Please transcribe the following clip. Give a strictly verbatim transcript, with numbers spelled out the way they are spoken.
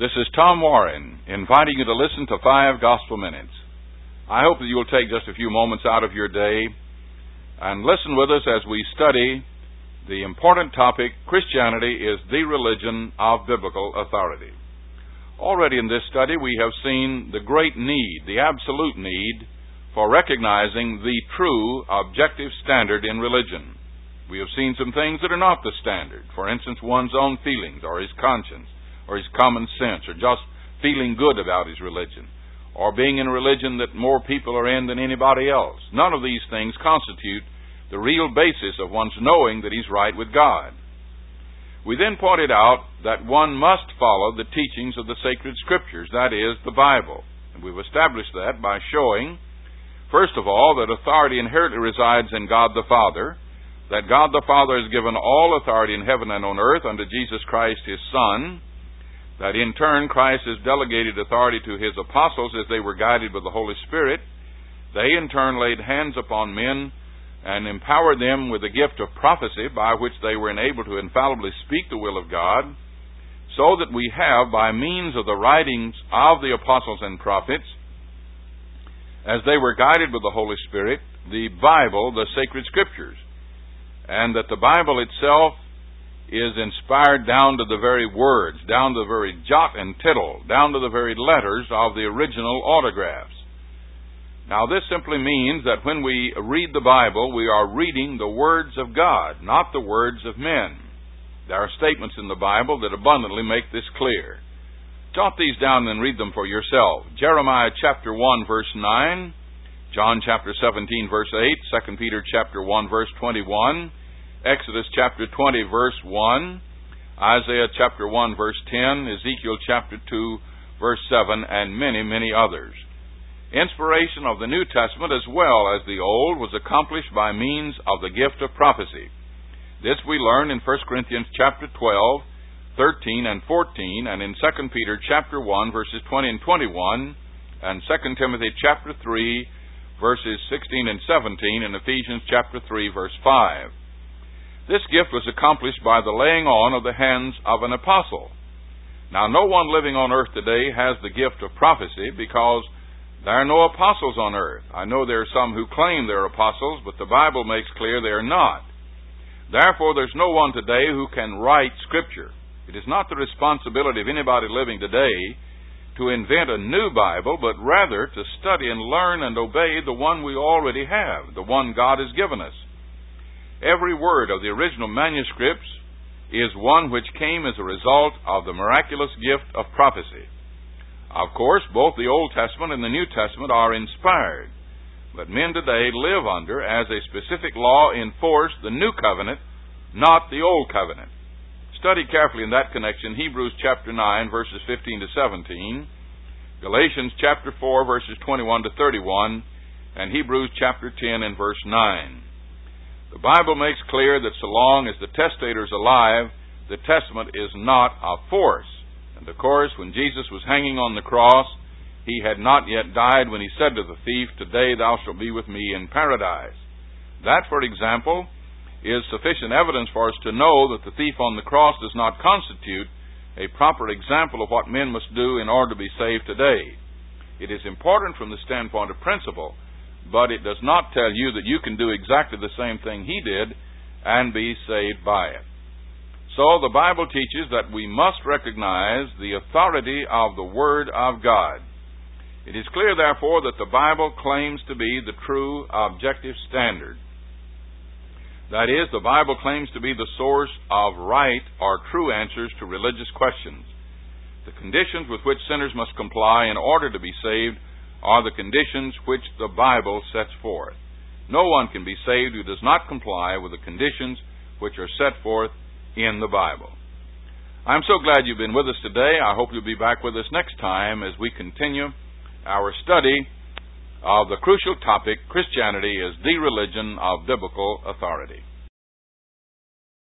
This is Tom Warren, inviting you to listen to Five Gospel Minutes. I hope that you will take just a few moments out of your day and listen with us as we study the important topic, Christianity is the religion of biblical authority. Already in this study we have seen the great need, the absolute need, for recognizing the true objective standard in religion. We have seen some things that are not the standard. For instance, one's own feelings or his conscience, or his common sense, or just feeling good about his religion, or being in a religion that more people are in than anybody else. None of these things constitute the real basis of one's knowing that he's right with God. We then pointed out that one must follow the teachings of the sacred scriptures, that is, the Bible. And we've established that by showing, first of all, that authority inherently resides in God the Father, that God the Father has given all authority in heaven and on earth unto Jesus Christ, His Son, that in turn Christ has delegated authority to His apostles as they were guided by the Holy Spirit. They in turn laid hands upon men and empowered them with the gift of prophecy by which they were enabled to infallibly speak the will of God, so that we have, by means of the writings of the apostles and prophets, as they were guided by the Holy Spirit, the Bible, the sacred scriptures, and that the Bible itself is inspired down to the very words, down to the very jot and tittle, down to the very letters of the original autographs. Now, this simply means that when we read the Bible, we are reading the words of God, not the words of men. There are statements in the Bible that abundantly make this clear. Jot these down and read them for yourself. Jeremiah chapter one, verse nine, John chapter seventeen, verse eight, Second Peter chapter one, verse twenty-one, Exodus chapter twenty, verse one, Isaiah chapter one, verse ten, Ezekiel chapter two, verse seven, and many, many others. Inspiration of the New Testament as well as the Old was accomplished by means of the gift of prophecy. This we learn in First Corinthians chapter twelve, thirteen, and fourteen, and in Second Peter chapter one, verses twenty and twenty-one, and Second Timothy chapter three, verses sixteen and seventeen, and Ephesians chapter three, verse five. This gift was accomplished by the laying on of the hands of an apostle. Now, no one living on earth today has the gift of prophecy because there are no apostles on earth. I know there are some who claim they're apostles, but the Bible makes clear they are not. Therefore, there's no one today who can write Scripture. It is not the responsibility of anybody living today to invent a new Bible, but rather to study and learn and obey the one we already have, the one God has given us. Every word of the original manuscripts is one which came as a result of the miraculous gift of prophecy. Of course, both the Old Testament and the New Testament are inspired, but men today live under, as a specific law in force, the New Covenant, not the Old Covenant. Study carefully in that connection Hebrews chapter nine, verses fifteen to seventeen, Galatians chapter four, verses twenty-one to thirty-one, and Hebrews chapter ten and verse nine. The Bible makes clear that so long as the testator is alive, the testament is not of force. And of course, when Jesus was hanging on the cross, He had not yet died when He said to the thief, "Today thou shalt be with me in paradise." That, for example, is sufficient evidence for us to know that the thief on the cross does not constitute a proper example of what men must do in order to be saved today. It is important from the standpoint of principle, but it does not tell you that you can do exactly the same thing he did and be saved by it. So the Bible teaches that we must recognize the authority of the Word of God. It is clear, therefore, that the Bible claims to be the true objective standard. That is, the Bible claims to be the source of right or true answers to religious questions. The conditions with which sinners must comply in order to be saved are the conditions which the Bible sets forth. No one can be saved who does not comply with the conditions which are set forth in the Bible. I'm so glad you've been with us today. I hope you'll be back with us next time as we continue our study of the crucial topic, Christianity is the religion of biblical authority.